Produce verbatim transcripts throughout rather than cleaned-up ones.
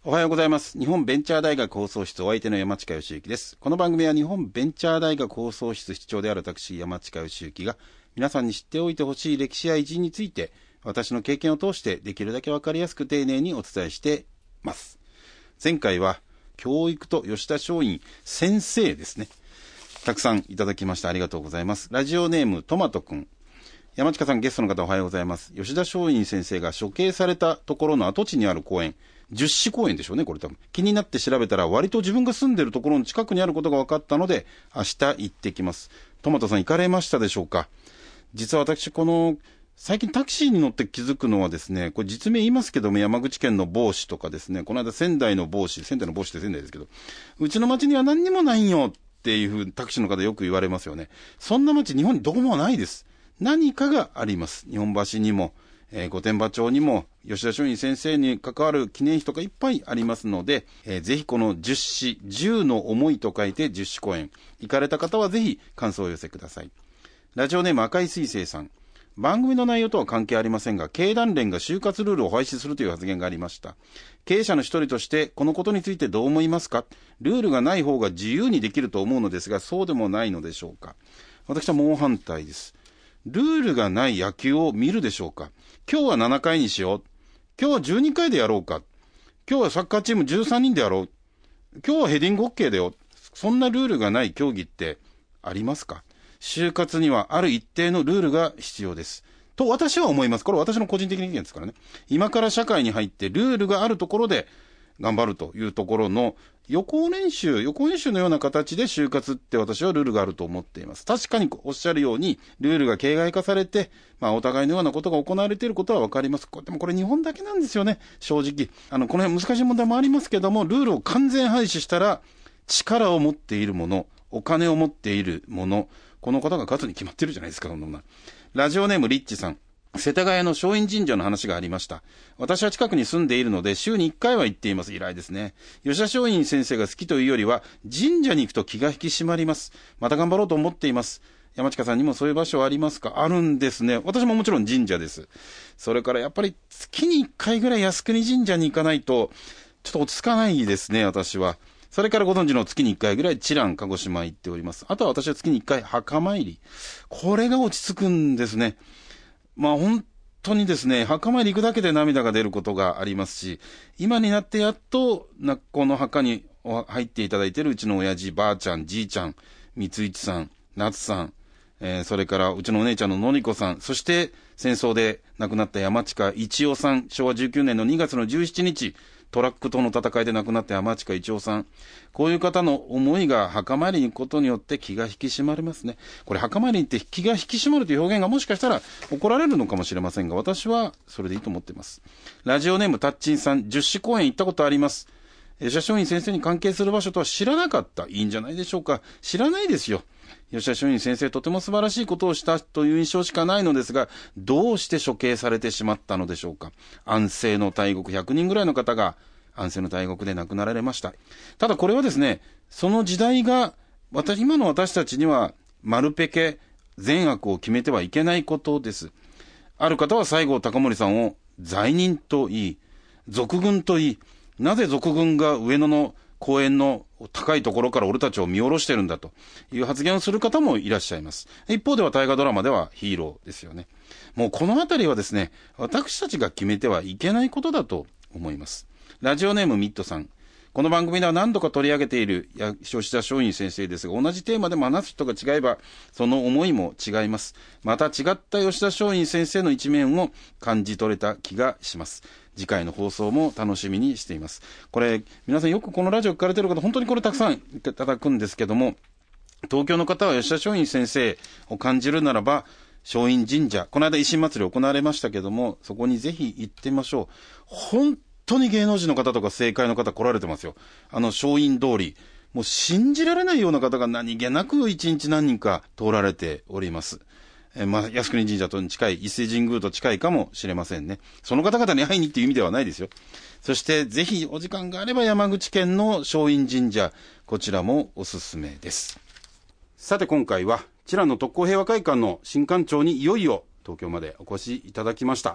おはようございます。日本ベンチャー大学放送室お相手の山近義之です。この番組は日本ベンチャー大学放送室室長である私山近義之が皆さんに知っておいてほしい歴史や偉人について私の経験を通してできるだけわかりやすく丁寧にお伝えしています。前回は教育と吉田松陰先生ですね。たくさんいただきました。ありがとうございます。ラジオネームトマトくん。山近さん、ゲストの方おはようございます。吉田松陰先生が処刑されたところの跡地にある公園、十四公園でしょうね、これ多分。気になって調べたら割と自分が住んでるところの近くにあることが分かったので、明日行ってきます。トマトさん行かれましたでしょうか。実は私この最近タクシーに乗って気づくのはですね、これ実名言いますけども、山口県の某市とかですね、この間仙台の某市、仙台の某市って仙台ですけど、うちの町には何にもないんよっていうふうにタクシーの方よく言われますよね。そんな町日本にどこもないです。何かがあります。日本橋にも、えー、御殿場町にも吉田松陰先生に関わる記念碑とかいっぱいありますので、えー、ぜひこの十四、十の思いと書いて十四公園、行かれた方はぜひ感想をお寄せください。ラジオネーム赤い水星さん。番組の内容とは関係ありませんが、経団連が就活ルールを廃止するという発言がありました。経営者の一人としてこのことについてどう思いますか。ルールがない方が自由にできると思うのですが、そうでもないのでしょうか。私は猛反対です。ルールがない野球を見るでしょうか。今日はななかいにしよう。今日はじゅうにかいでやろうか。今日はサッカーチームじゅうさんにんでやろう。今日はヘディング OK だよ。そんなルールがない競技ってありますか。就活にはある一定のルールが必要です。と私は思います。これは私の個人的な意見ですからね。今から社会に入ってルールがあるところで頑張るというところの予行練習、予行演習のような形で就活って私はルールがあると思っています。確かにおっしゃるようにルールが形骸化されて、まあお互いのようなことが行われていることはわかります。でもこれ日本だけなんですよね、正直。あの、この辺難しい問題もありますけども、ルールを完全廃止したら力を持っているもの、お金を持っているもの、この方が勝つに決まってるじゃないですか。そんなもの。ラジオネームリッチさん。世田谷の松陰神社の話がありました。私は近くに住んでいるので週にいっかいは行っています。以来ですね。吉田松陰先生が好きというよりは神社に行くと気が引き締まります。また頑張ろうと思っています。山近さんにもそういう場所はありますか。あるんですね。私ももちろん神社です。それからやっぱり月にいっかいぐらい靖国神社に行かないとちょっと落ち着かないですね、私は。それからご存知の月にいっかいぐらい知覧鹿児島行っております。あとは私は月にいっかい墓参り。これが落ち着くんですね。まあ本当にですね、墓参り行くだけで涙が出ることがありますし、今になってやっとこの墓に入っていただいているうちの親父、ばあちゃん、じいちゃん、三一さん、夏さん、えー、それからうちのお姉ちゃんののりこさん、そして戦争で亡くなった山近一夫さん、しょうわじゅうきゅうねんのにがつのじゅうしちにち、トラックとの戦いで亡くなった山近一夫さん、こういう方の思いが墓参りに行くことによって気が引き締まりますね。これ墓参りに行って気が引き締まるという表現がもしかしたら怒られるのかもしれませんが、私はそれでいいと思っています。ラジオネームタッチンさん。十四公園行ったことあります。吉田松陰先生に関係する場所とは知らなかった。いいんじゃないでしょうか。知らないですよ。吉田松陰先生とても素晴らしいことをしたという印象しかないのですが、どうして処刑されてしまったのでしょうか。安政の大国ひゃくにんぐらいの方が安政の大国で亡くなられました。ただこれはですね、その時代が私今の私たちには丸ペケ善悪を決めてはいけないことです。ある方は西郷隆盛さんを罪人と言い、賊軍と言い、なぜ賊軍が上野の公園の高いところから俺たちを見下ろしてるんだという発言をする方もいらっしゃいます。一方では大河ドラマではヒーローですよね。もうこのあたりはですね、私たちが決めてはいけないことだと思います。ラジオネームミッドさん。この番組では何度か取り上げている吉田松陰先生ですが、同じテーマでも話す人が違えばその思いも違います。また違った吉田松陰先生の一面を感じ取れた気がします。次回の放送も楽しみにしています。これ皆さんよくこのラジオ聞かれている方、本当にこれたくさんいただくんですけども、東京の方は吉田松陰先生を感じるならば松陰神社、この間維新祭り行われましたけども、そこにぜひ行ってみましょう。本当に芸能人の方とか政界の方来られてますよ。あの松陰通り、もう信じられないような方が何気なく一日何人か通られております。えー、まあ靖国神社と近い、伊勢神宮と近いかもしれませんね。その方々に会いにっていう意味ではないですよ。そしてぜひお時間があれば山口県の松陰神社、こちらもおすすめです。さて今回は知覧の特攻平和会館の新館長にいよいよ東京までお越しいただきました。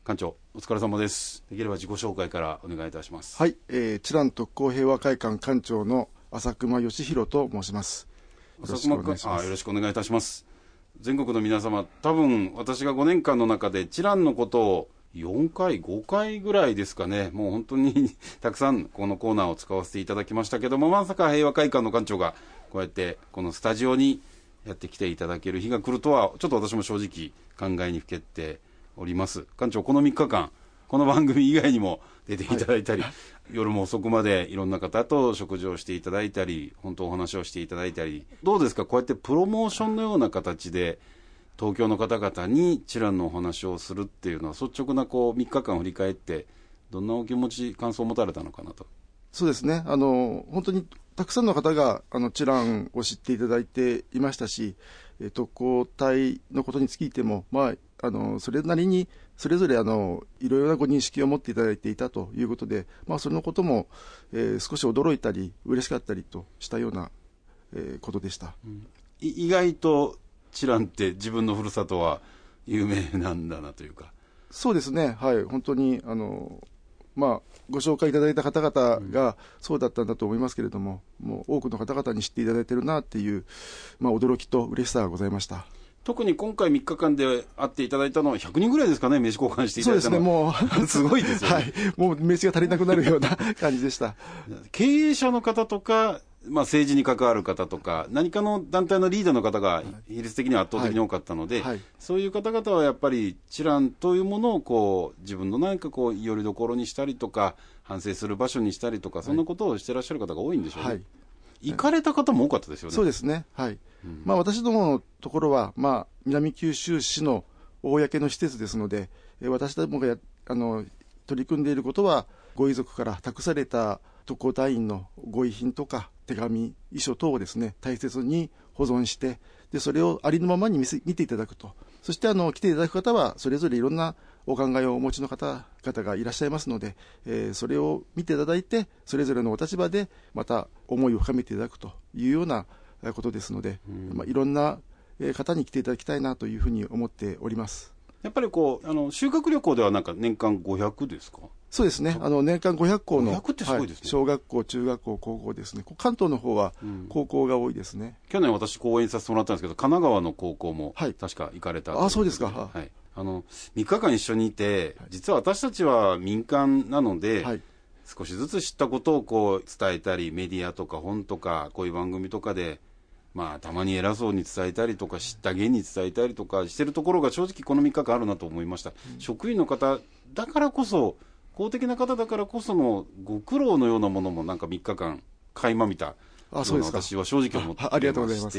館長お疲れ様です。できれば自己紹介からお願いいたします。 はい、えー、知覧特攻平和会館館長の浅熊義弘と申します。 よろしくお願いします。あ、よろしくお願いいたします。全国の皆様、多分私がごねんかんの中で知覧のことをよんかいごかいぐらいですかね、もう本当にたくさんこのコーナーを使わせていただきましたけども、まさか平和会館の館長がこうやってこのスタジオにやってきていただける日が来るとはちょっと私も正直考えにふけっております。館長、このみっかかんこの番組以外にも出ていただいたり、はい、夜も遅くまでいろんな方と食事をしていただいたり、本当お話をしていただいたり、どうですか、こうやってプロモーションのような形で東京の方々に知覧のお話をするっていうのは、率直なこうみっかかん振り返ってどんなお気持ち感想を持たれたのかなと。 そうですね、あの本当にたくさんの方があの知覧を知っていただいていましたし、特攻隊のことについても、まあ、あのそれなりにそれぞれあのいろいろなご認識を持っていただいていたということで、まあ、それのことも、えー、少し驚いたり嬉しかったりとしたような、えー、ことでした、 うん、意外と知覧って自分のふるさとは有名なんだなというか。 そうですね、はい、本当にあの、まあ、ご紹介いただいた方々がそうだったんだと思いますけれども、うん、もう多くの方々に知っていただいているなっていう、まあ、驚きと嬉しさがございました。 特に今回みっかかんで会っていただいたのはひゃくにんぐらいですかね、名刺交換していただいたのは。 そうですね、もうすごいですよね、 はい、もう名刺が足りなくなるような感じでした経営者の方とか、まあ、政治に関わる方とか何かの団体のリーダーの方が比率的には圧倒的に多かったので、はいはい、そういう方々はやっぱり知覧というものをこう自分の何かこうよりどころにしたりとか反省する場所にしたりとか、そんなことをしてらっしゃる方が多いんでしょうね、はい、行かれた方も多かったですよね。 そうですね、はい、うん、まあ、私どものところは、まあ、南九州市の公の施設ですので、私どもがやあの取り組んでいることは、ご遺族から託された特攻隊員のご遺品とか手紙、遺書等をですね、大切に保存して、でそれをありのままに見せ見ていただくと。そしてあの来ていただく方はそれぞれいろんなお考えをお持ちの方々がいらっしゃいますので、えー、それを見ていただいて、それぞれのお立場でまた思いを深めていただくというようなことですので、うん、まあ、いろんな方に来ていただきたいなというふうに思っております。 やっぱりこうあの修学旅行ではなんか年間ごひゃくですか。 そうですね、あの年間ごひゃくこうのごひゃくってすごいですね、 はい、小学校、中学校、高校ですね。関東の方は高校が多いですね、 うん、去年私講演させてもらったんですけど、神奈川の高校も確か行かれた、はい、 あ、そうですか、はい、あのみっかかん一緒にいて、実は私たちは民間なので、はい、少しずつ知ったことをこう伝えたり、メディアとか本とかこういう番組とかで、まあ、たまに偉そうに伝えたりとか知った芸に伝えたりとかしてるところが正直このみっかかんあるなと思いました、うん、職員の方だからこそ、公的な方だからこそのご苦労のようなものもなんかみっかかん垣間見たような私は正直思っていまして、 あ, ありがとうございます。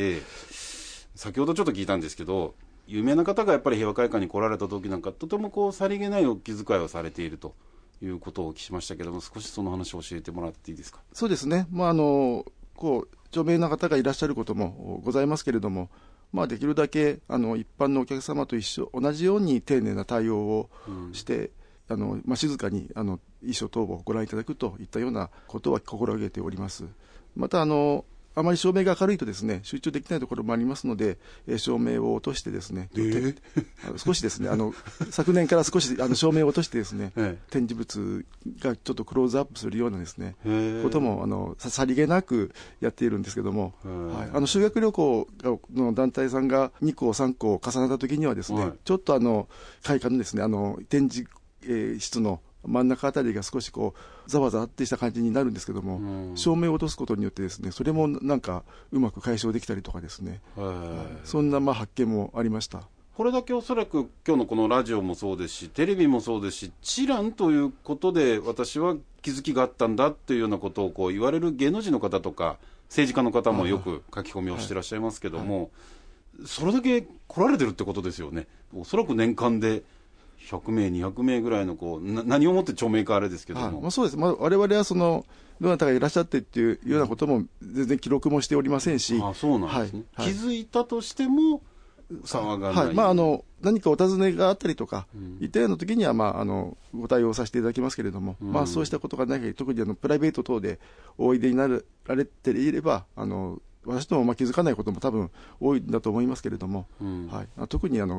先ほどちょっと聞いたんですけど、有名な方がやっぱり平和会館に来られた時なんかとてもこうさりげないお気遣いをされているということをお聞きしましたけども、少しその話を教えてもらっていいですか。 そうですね、まあ、あのこう著名な方がいらっしゃることもございますけれども、まあ、できるだけあの一般のお客様と一緒同じように丁寧な対応をして、うん、あのまあ、静かにあの遺書等をご覧いただくといったようなことは心がけております。またあのあまり照明が明るいとですね、集中できないところもありますので、えー、照明を落としてですね、えー、少しですね、あの昨年から少しあの照明を落としてですね、えー、展示物がちょっとクローズアップするようなですね、えー、こともあのささりげなくやっているんですけども、はい、あの修学旅行の団体さんがにこさんこ重なった時にはですね、はい、ちょっとあの会館のですね、あの展示、えー、室の真ん中あたりが少しこうざわざわってした感じになるんですけども、うん、照明を落とすことによってですね、それもなんかうまく解消できたりとかですね、そんなまあ発見もありました。 これだけおそらく今日のこのラジオもそうですし、テレビもそうですし、知覧ということで私は気づきがあったんだというようなことをこう言われる芸能人の方とか政治家の方もよく書き込みをしてらっしゃいますけども、はいはい、それだけ来られてるってことですよね。おそらく年間でひゃくめいにひゃくめいぐらいのこうな何をもって著名かあれですけども、はい、 まあ、そうです、まあ、我々はそのどなたがいらっしゃってっていうようなことも全然記録もしておりませんし、 ああ、そうなんですね、はいはい、気づいたとしても騒がない、 はい、まあ、あの何かお尋ねがあったりとか、うん、いったような時には、まあ、あのご対応させていただきますけれども、うん、まあ、そうしたことがない、特にあのプライベート等でおいでになられていれば、あの私どもまあ気づかないことも多分多いんだと思いますけれども、うん、はい、特にあの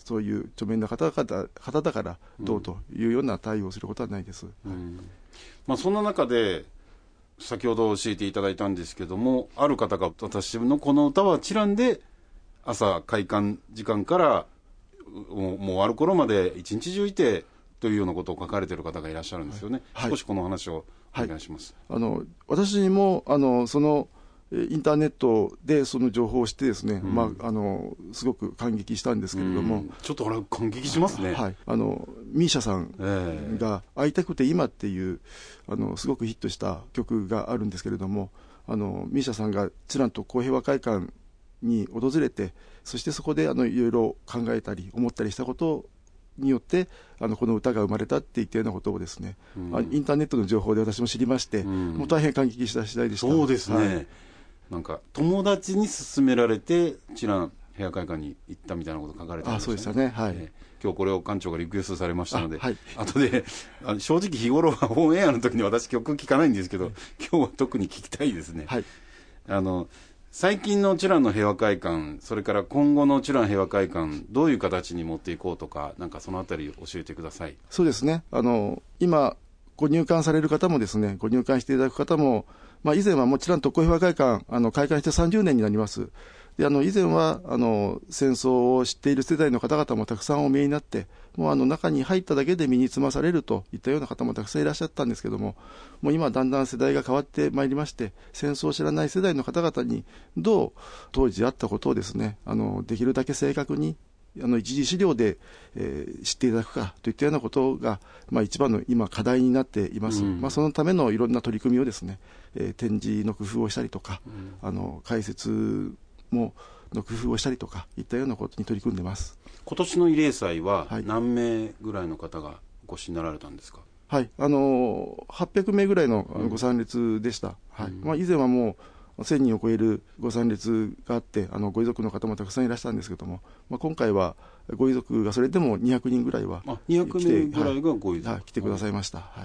そういう著名な方々方だからどうというような対応をすることはないです。 うんうん、まあ、そんな中で先ほど教えていただいたんですけども、ある方が私のこの歌はチランで朝開館時間からもう終わる頃まで一日中いてというようなことを書かれている方がいらっしゃるんですよね、はい、少しこの話をお願いします。 はい、あの私もあのそのインターネットでその情報を知ってですね、うん、まあ、あのすごく感激したんですけれども、うん、 ちょっとあれ感激しますね。 はい、あのミーシャさんが「会いたくて今」っていうあのすごくヒットした曲があるんですけれども、あのミーシャさんがチラン特攻平和会館に訪れて、そしてそこであのいろいろ考えたり思ったりしたことによってあのこの歌が生まれたっていったようなことをですね、うん、インターネットの情報で私も知りまして、うん、もう大変感激した次第でした。 そうですね、 はい、 なんか友達に勧められてチラン平和会館に行ったみたいなこと書かれてありましたね。あ、そうでしたね、はい、えー、今日これを館長がリクエストされましたので、あ、はい、後であの正直日頃はオンエアの時に私曲聴かないんですけど、今日は特に聴きたいですね。はい、あの最近のチランの平和会館、それから今後のチラン平和会館、どういう形に持っていこうとか、なんかそのあたり教えてください。 そうですね、あの今ご入館される方もですね、ご入館していただく方も、まあ、以前はもうチラン特攻平和会館あの開館してさんじゅうねんになります。で、あの以前はあの戦争を知っている世代の方々もたくさんお見えになって、もうあの中に入っただけで身につまされるといったような方もたくさんいらっしゃったんですけども、もう今だんだん世代が変わってまいりまして、戦争を知らない世代の方々にどう当時あったことをですね、あのできるだけ正確にあの一次資料で、えー、知っていただくかといったようなことが、まあ、一番の今課題になっています。うん、まあ、そのためのいろんな取り組みをですね、えー、展示の工夫をしたりとか、うん、あの解説もの工夫をしたりとかいったようなことに取り組んでいます。 今年の慰霊祭は何名ぐらいの方がお越しになられたんですか？ はい、あのはっぴゃくめいぐらいのご参列でした。うん、はい、まあ、以前はもうせんにんを超えるご参列があって、あのご遺族の方もたくさんいらしたんですけども、まあ、今回はご遺族がそれでもにひゃくにんぐらいはあにひゃくめいぐらいがご遺族、 はいはい、来てくださいました。はい、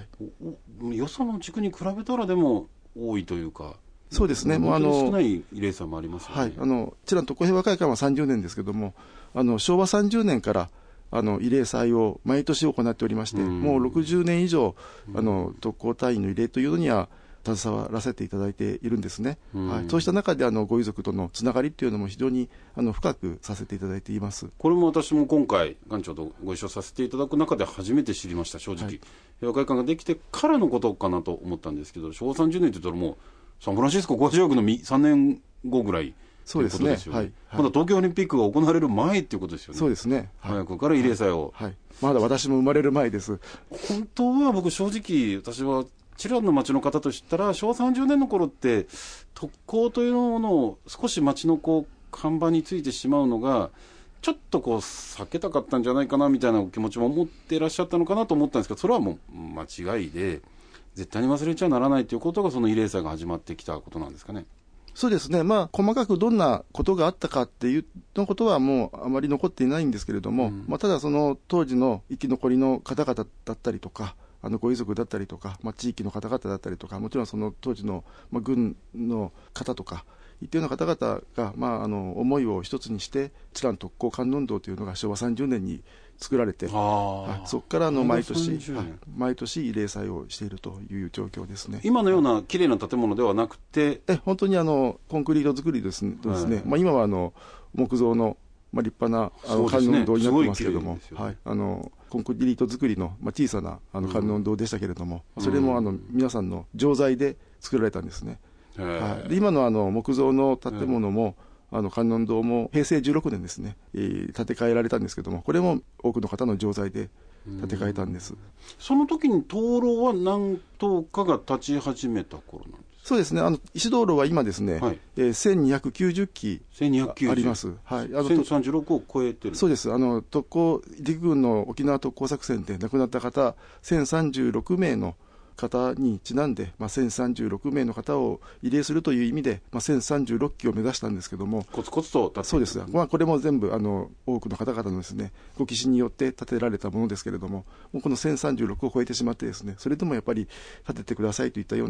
よその地区に比べたらでも多いというか、 そうですね、 もうあの少ない慰霊祭もありますよね。 はい、あのチラン特攻平和会館はさんじゅうねんですけども、あの昭和さんじゅうねんからあの慰霊祭を毎年行っておりまして、うん、もうろくじゅうねん以上、あの特攻隊員の慰霊というのには携わらせていただいているんですね。うん、はい、そうした中であのご遺族とのつながりというのも非常にあの深くさせていただいています。 これも私も今回館長とご一緒させていただく中で初めて知りました。正直、はい、平和会館ができてからのことかなと思ったんですけど、昭和さんじゅうねんといったらもうサンフランシスコ講師条約のさんねんごぐらいということですよね。はいはい、まだ東京オリンピックが行われる前っていうことですよね。 そうですね。 はい、早くから慰霊祭を、 はいはい、まだ私も生まれる前です。 本当は僕正直私はチランの町の方としたら昭和さんじゅうねんの頃って特攻というものを少し町のこう看板についてしまうのがちょっとこう避けたかったんじゃないかなみたいなお気持ちも持っていらっしゃったのかなと思ったんですけど、それはもう間違いで絶対に忘れちゃならないということがその慰霊祭が始まってきたことなんですかね。 そうですね、まあ、細かくどんなことがあったかっていうのことはもうあまり残っていないんですけれども、うん、まあ、ただその当時の生き残りの方々だったりとかあのご遺族だったりとか、まあ、地域の方々だったりとか、もちろんその当時の、まあ、軍の方とかいったような方々が、まあ、あの思いを一つにしてチラン特攻観音堂というのが昭和さんじゅうねんに作られて、はい、そこからの毎年、はい、毎年慰霊祭をしているという状況ですね。 今のような綺麗な建物ではなくて、 え本当にあのコンクリート作りですね、ですね、はい、まあ、今はあの木造の、まあ、立派なあの観音堂になってますけれども、ね、はい、あのコンクリート作りの、まあ、小さなあの観音堂でしたけれども、うん、それもあの皆さんの常在で作られたんですね。はい、で今のあの木造の建物も、あの観音堂もへいせいじゅうろくねんですね、えー、建て替えられたんですけども、これも多くの方の常在で建て替えたんです。 その時に灯籠は何灯かが立ち始めた頃なんですか？ そうですね、あの石灯籠は今ですね、はい、えー、せんにひゃくきゅうじゅっきあります。はい、あのせんさんじゅうろくを超えてる。 そうです。あの特攻陸軍の沖縄特攻作戦で亡くなった方せんさんじゅうろくめいの方にちなんで、まあ、せんさんじゅうろくめいの方を慰霊するという意味で、まあ、せんさんじゅうろっきを目指したんですけども、 コツコツと立って、 そうです、まあ、これも全部あの多くの方々のですねご寄進によって建てられたものですけれども、もうこのせんさんじゅうろくを超えてしまってですね、それでもやっぱり建ててくださいといったような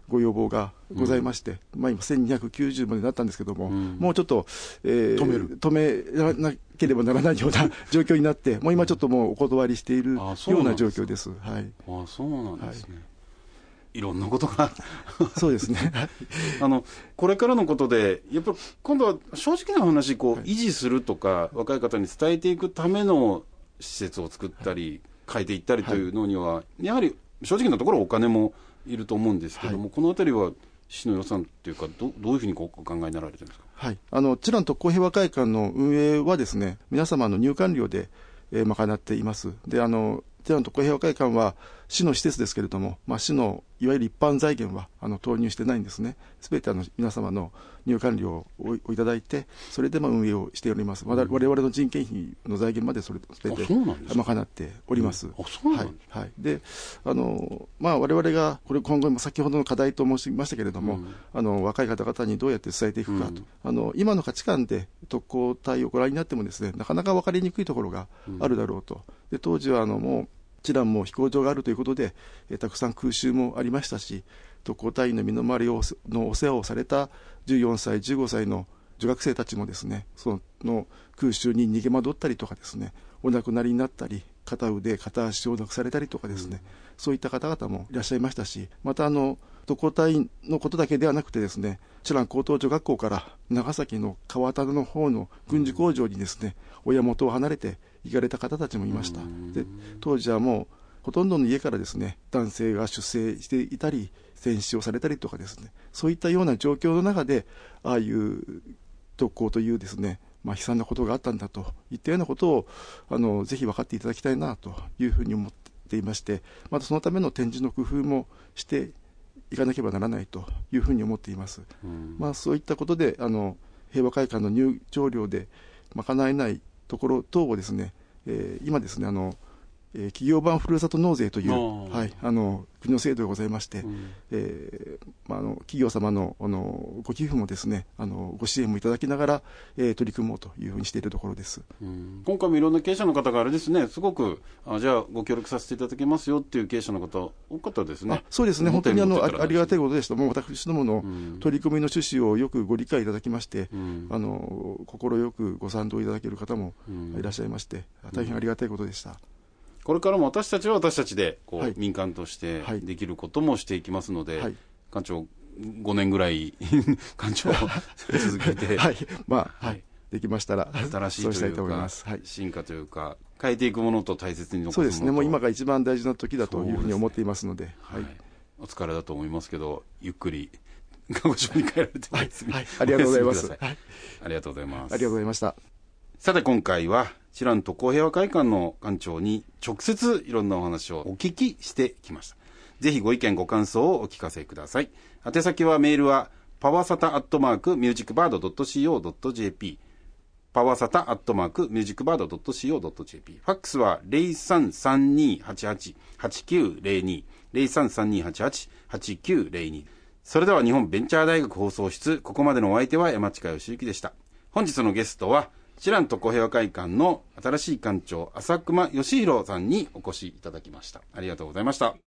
ご要望がございまして、うん、まあ、今せんにひゃくきゅうじゅうまでなったんですけども、うん、もうちょっと、えー、止める止めなければならないような状況になってもう今ちょっともうお断りしているような状況です。はい、 あ、そうなんですね、はい、いろんなことがそうですねあのこれからのことでやっぱり今度は正直な話こう、はい、維持するとか若い方に伝えていくための施設を作ったり、はい、変えていったりというのには、はい、やはり正直なところお金もいると思うんですけども、はい、このあたりは市の予算というか ど, どういうふうにこうお考えになられてるんですか。 はい、あの知覧特攻平和会館の運営はですね、皆様の入館料で、えー、賄っています。で、あの知覧特攻平和会館は市の施設ですけれども、まあ、市のいわゆる一般財源はあの投入してないんですね。すべてあの皆様の入館料をいただいて、それでまあ運営をしております。うん、我々の人件費の財源までそれすべて賄っております。 あ、そうなんですか。 はいはい、で、あのまあ我々がこれ今後も先ほどの課題と申しましたけれども、うん、あの若い方々にどうやって伝えていくかと、うん、あの今の価値観で特攻隊をご覧になってもですね、なかなか分かりにくいところがあるだろうと。で、当時はあのもう知覧も飛行場があるということで、えー、たくさん空襲もありましたし、特攻隊員の身の回りをのお世話をされたじゅうよんさいじゅうごさいの女学生たちもですね、その空襲に逃げ惑ったりとかですね、お亡くなりになったり、片腕片足をなくされたりとかですね、うん、そういった方々もいらっしゃいましたし、またあの特攻隊員のことだけではなくてですね、知覧高等女学校から長崎の川田の方の軍事工場にですね、うん、親元を離れて行かれた方たちもいました。で、当時はもうほとんどの家からですね、男性が出征していたり戦死をされたりとかですね、そういったような状況の中でああいう特攻というですね、まあ、悲惨なことがあったんだといったようなことをあのぜひ分かっていただきたいなというふうに思っていまして、またそのための展示の工夫もしていかなければならないというふうに思っています。うん、まあ、そういったことであの平和会館の入場料で賄えないところ等をですね、えー、今ですね、あの、えー、企業版ふるさと納税という、はい、あの国の制度がございまして、うん、えーまあ、あの企業様の、あのご寄付もですね、あのご支援もいただきながら、えー、取り組もうというふうにしているところです。 うん、今回もいろんな経営者の方があれですね、すごくあじゃあご協力させていただきますよっていう経営者の方多かったですね。 あ、そうですね、本当にあの あ, ありがたいことでした。もう私どもの取り組みの趣旨をよくご理解いただきまして、うん、あの心よくご賛同いただける方もいらっしゃいまして、うん、大変ありがたいことでした。 これからも私たちは私たちでこう、はい、民間としてできることもしていきますので、はい、館長ごねんぐらい館長を続けて、 はい、まあ、はい、できましたら新しいというか、はい、進化というか変えていくものと大切に残すものと、 そうですね、もう今が一番大事な時だというふうに思っていますので、 はいはい、お疲れだと思いますけどゆっくり鹿児島に帰られてはい、はい、ありがとうございます、はい、 ありがとうございます。 ありがとうございました。 さて今回は知覧特攻平和会館の館長に直接いろんなお話をお聞きしてきました。ぜひご意見ご感想をお聞かせください。宛先はメールはパワサタアットマークミュージックバードドットシーオードットジェーピー パワサタアットマークミュージックバードドットシーオードットジェーピー ファックスは ゼロさんさんにはちはちはちきゅうゼロに ゼロさんさんにはちはちはちきゅうゼロに。それでは日本ベンチャー大学放送室、ここまでのお相手は山近義之でした。本日のゲストは知覧特攻平和会館の新しい館長浅熊義弘さんにお越しいただきました。ありがとうございました。